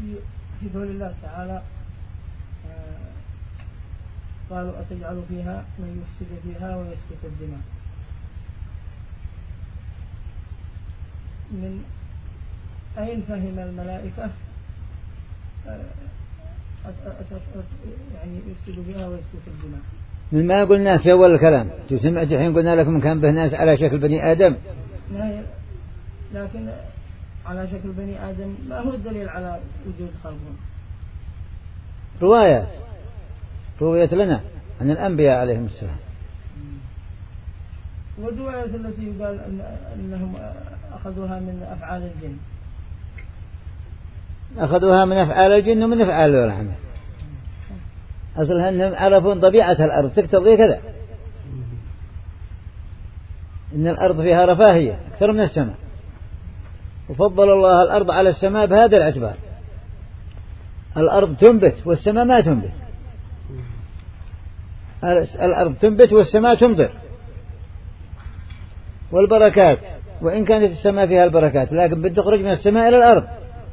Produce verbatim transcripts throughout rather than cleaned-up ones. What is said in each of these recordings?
في قول الله تعالى قالوا أتجعل فيها من يفسد فيها ويسفك الدماء، من أين فهم الملائكة يعني يفسد فيها ويسفك الدماء؟ من ما قلنا في أول الكلام سمعت الحين قلنا لكم كان به ناس على شكل بني آدم، لكن على شكل بني آدم ما هو الدليل على وجود خلقهم؟ روايات رواية لنا عن الأنبياء عليهم السلام، والرواية التي يقال أنهم أخذوها من أفعال الجن، أخذوها من أفعال الجن ومن أفعال الرحمة، أصلها أنهم عرفون طبيعة الأرض تقتضي كذا، إن الأرض فيها رفاهية أكثر من السماء، وفضل الله الأرض على السماء بهذا الاعتبار، الأرض تنبت والسماء ما تنبت، الأرض تنبت والسماء تمطر، والبركات وإن كانت السماء فيها البركات لكن بتخرج من السماء إلى الأرض،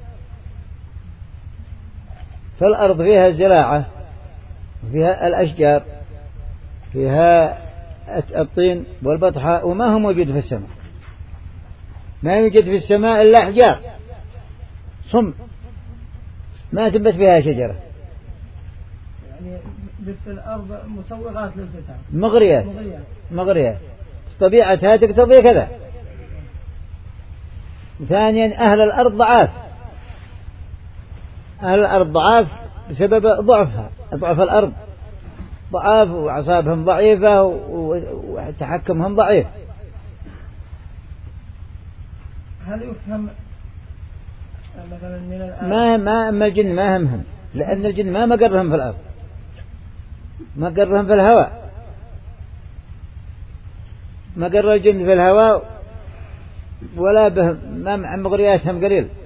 فالأرض فيها الزراعة وفيها الأشجار فيها الطين والبطحاء وما هو موجود في السماء، ما يوجد في السماء إلا أحجار صم ما تنبت فيها شجرة، يعني في الأرض مسوغات للفتاة مغريات مغريات طبيعتها تقتضي كذا. ثانيا أهل الأرض ضعاف، أهل الأرض ضعاف بسبب ضعفها، ضعف الأرض ضعاف وأعصابهم ضعيفة وتحكمهم ضعيف. هل يفهم مثلا من الآية ما ما أما الجن ما همهم، لأن الجن ما مقرهم في الأرض، مقرهم في الهواء، مقر الجن في الهواء ولا بهم ما مغرياتهم قليل.